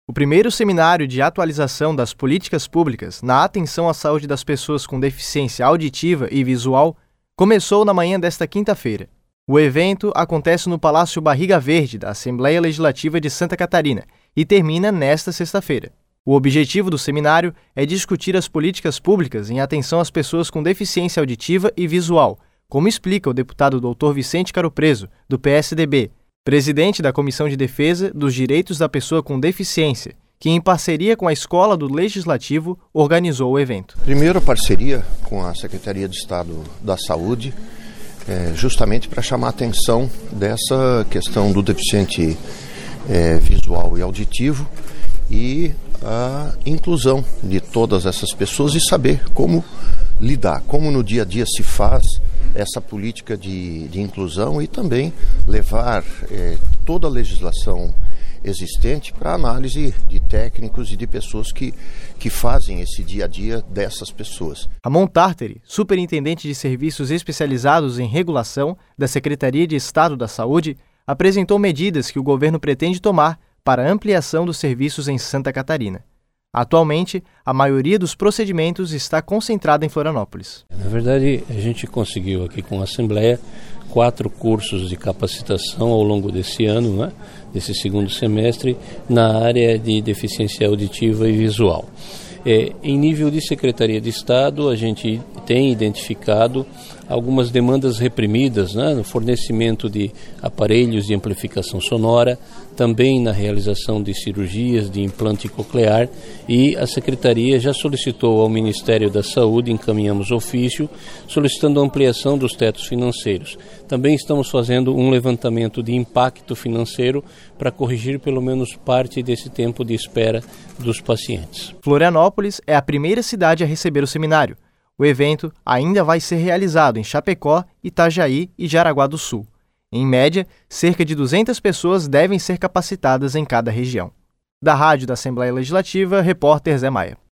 O primeiro seminário de atualização das políticas públicas na atenção à saúde das pessoas com deficiência auditiva e visual começou na manhã desta quinta-feira. O evento acontece no Palácio Barriga Verde da Assembleia Legislativa de Santa Catarina e termina nesta sexta-feira. O objetivo do seminário é discutir as políticas públicas em atenção às pessoas com deficiência auditiva e visual, como explica o deputado Dr. Vicente Caropreso, do PSDB, presidente da Comissão de Defesa dos Direitos da Pessoa com Deficiência, que, em parceria com a Escola do Legislativo, organizou o evento. Primeiro, a parceria com a Secretaria de Estado da Saúde, justamente para chamar a atenção dessa questão do deficiente visual e auditivo e a inclusão de todas essas pessoas e saber como lidar, como no dia a dia se faz essa política de inclusão e também levar toda a legislação existente para análise de técnicos e de pessoas que fazem esse dia a dia dessas pessoas. Ramon Tarteri, superintendente de serviços especializados em regulação da Secretaria de Estado da Saúde, apresentou medidas que o governo pretende tomar para a ampliação dos serviços em Santa Catarina. Atualmente, a maioria dos procedimentos está concentrada em Florianópolis. Na verdade, a gente conseguiu aqui com a Assembleia 4 cursos de capacitação ao longo desse ano, desse segundo semestre, na área de deficiência auditiva e visual. Em nível de Secretaria de Estado, a gente tem identificado algumas demandas reprimidas no fornecimento de aparelhos de amplificação sonora, também na realização de cirurgias de implante coclear, e a Secretaria já solicitou ao Ministério da Saúde, encaminhamos ofício, solicitando a ampliação dos tetos financeiros. Também estamos fazendo um levantamento de impacto financeiro para corrigir pelo menos parte desse tempo de espera dos pacientes. Florianópolis é a primeira cidade a receber o seminário. O evento ainda vai ser realizado em Chapecó, Itajaí e Jaraguá do Sul. Em média, cerca de 200 pessoas devem ser capacitadas em cada região. Da Rádio da Assembleia Legislativa, repórter Zé Maia.